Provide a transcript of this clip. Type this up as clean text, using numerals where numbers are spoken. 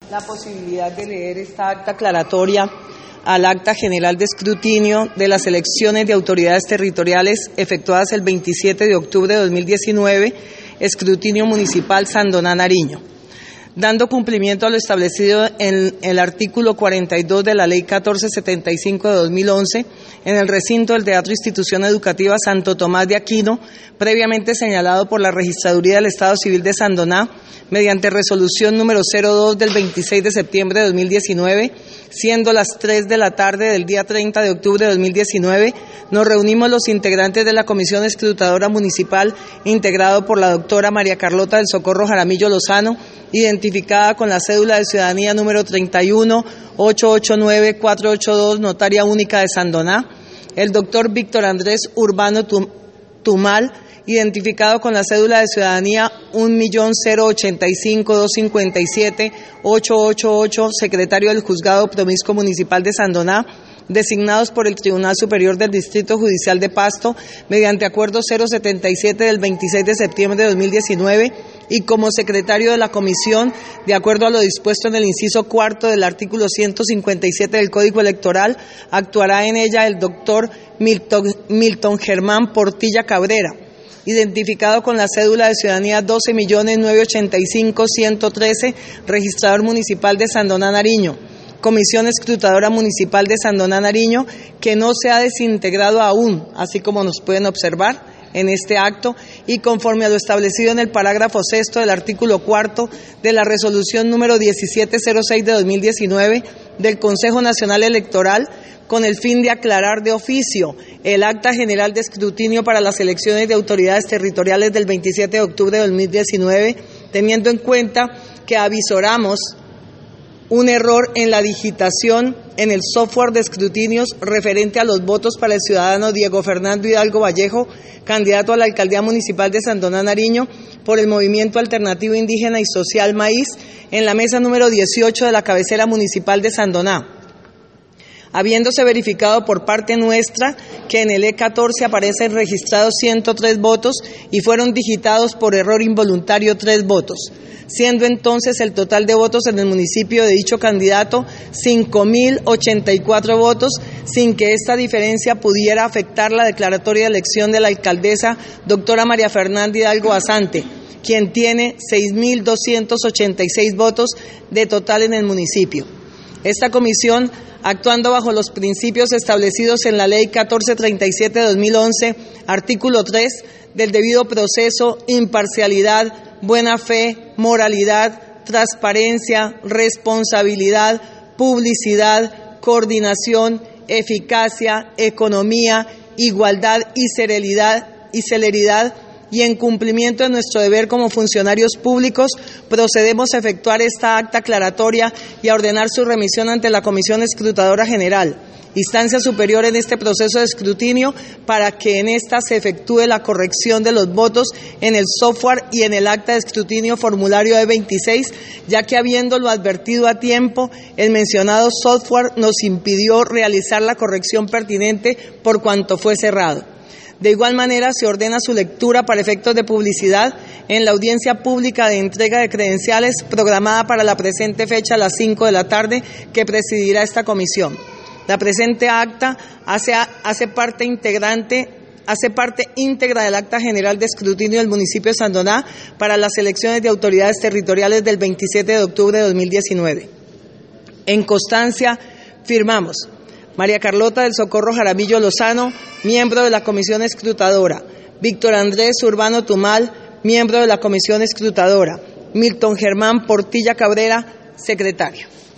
la posibilidad de leer esta acta aclaratoria al acta general de escrutinio de las elecciones de autoridades territoriales efectuadas el 27 de octubre de 2019, escrutinio municipal Sandoná Nariño. Dando cumplimiento a lo establecido en el artículo 42 de la Ley 1475 de 2011, en el recinto del Teatro Institución Educativa Santo Tomás de Aquino, previamente señalado por la Registraduría del Estado Civil de Sandoná, mediante resolución número 02 del 26 de septiembre de 2019, siendo las 3 de la tarde del día 30 de octubre de 2019, nos reunimos los integrantes de la Comisión Escrutadora Municipal, integrado por la doctora María Carlota del Socorro Jaramillo Lozano, identificada con la cédula de ciudadanía número 31-889-482, notaria única de Sandoná, el doctor Víctor Andrés Urbano Tumal, identificado con la cédula de ciudadanía 1.085.257.888, secretario del Juzgado Promiscuo Municipal de Sandoná, designados por el Tribunal Superior del Distrito Judicial de Pasto, mediante acuerdo 077 del 26 de septiembre de 2019, y como secretario de la comisión, de acuerdo a lo dispuesto en el inciso cuarto del artículo 157 del Código Electoral, actuará en ella el doctor Milton Germán Portilla Cabrera, identificado con la cédula de ciudadanía 12.985.113, registrador municipal de Sandoná Nariño, Comisión Escrutadora Municipal de Sandoná Nariño, que no se ha desintegrado aún, así como nos pueden observar en este acto, y conforme a lo establecido en el parágrafo sexto del artículo cuarto de la resolución número 1706 de 2019 del Consejo Nacional Electoral, con el fin de aclarar de oficio el acta general de escrutinio para las elecciones de autoridades territoriales del 27 de octubre de 2019, teniendo en cuenta que avisoramos un error en la digitación en el software de escrutinios referente a los votos para el ciudadano Diego Fernando Hidalgo Vallejo, candidato a la alcaldía municipal de Sandoná Nariño por el Movimiento Alternativo Indígena y Social Maíz, en la mesa número 18 de la cabecera municipal de Sandoná, habiéndose verificado por parte nuestra que en el E14 aparecen registrados 103 votos y fueron digitados por error involuntario 3 votos, siendo entonces el total de votos en el municipio de dicho candidato 5.084 votos, sin que esta diferencia pudiera afectar la declaratoria de elección de la alcaldesa doctora María Fernanda Hidalgo Asante, quien tiene 6.286 votos de total en el municipio. Esta comisión, actuando bajo los principios establecidos en la Ley 1437 de 2011, artículo 3, del debido proceso, imparcialidad, buena fe, moralidad, transparencia, responsabilidad, publicidad, coordinación, eficacia, economía, igualdad y celeridad, y en cumplimiento de nuestro deber como funcionarios públicos, procedemos a efectuar esta acta aclaratoria y a ordenar su remisión ante la Comisión Escrutadora General, instancia superior en este proceso de escrutinio, para que en esta se efectúe la corrección de los votos en el software y en el acta de escrutinio formulario E26, ya que habiéndolo advertido a tiempo, el mencionado software nos impidió realizar la corrección pertinente por cuanto fue cerrado. De igual manera, se ordena su lectura para efectos de publicidad en la audiencia pública de entrega de credenciales programada para la presente fecha a las 5 de la tarde, que presidirá esta comisión. La presente acta hace parte íntegra del acta general de escrutinio del municipio de Sandoná para las elecciones de autoridades territoriales del 27 de octubre de 2019. En constancia, firmamos María Carlota del Socorro Jaramillo Lozano, miembro de la Comisión Escrutadora; Víctor Andrés Urbano Tumal, miembro de la Comisión Escrutadora; Milton Germán Portilla Cabrera, secretario.